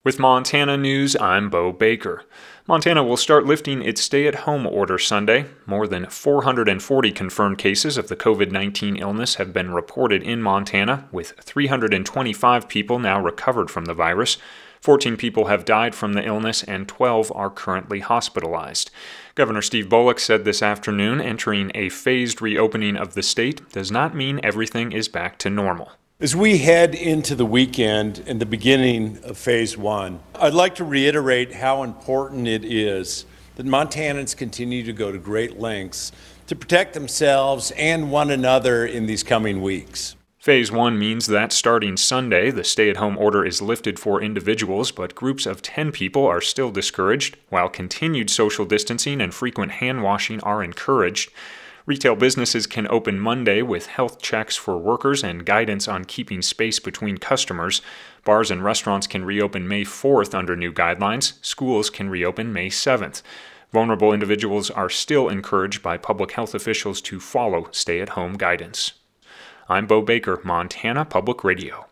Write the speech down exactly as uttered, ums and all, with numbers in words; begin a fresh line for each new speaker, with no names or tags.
With Montana News, I'm Bo Baker. Montana will start lifting its stay-at-home order Sunday. More than four hundred forty confirmed cases of the covid nineteen illness have been reported in Montana, with three hundred twenty-five people now recovered from the virus. fourteen people have died from the illness and twelve are currently hospitalized. Governor Steve Bullock said this afternoon entering a phased reopening of the state does not mean everything is back to normal.
As we head into the weekend and the beginning of phase one, I'd like to reiterate how important it is that Montanans continue to go to great lengths to protect themselves and one another in these coming weeks.
Phase one means that starting Sunday, the stay-at-home order is lifted for individuals, but groups of ten people are still discouraged, while continued social distancing and frequent hand washing are encouraged. Retail businesses can open Monday with health checks for workers and guidance on keeping space between customers. Bars and restaurants can reopen May fourth under new guidelines. Schools can reopen May seventh. Vulnerable individuals are still encouraged by public health officials to follow stay-at-home guidance. I'm Bo Baker, Montana Public Radio.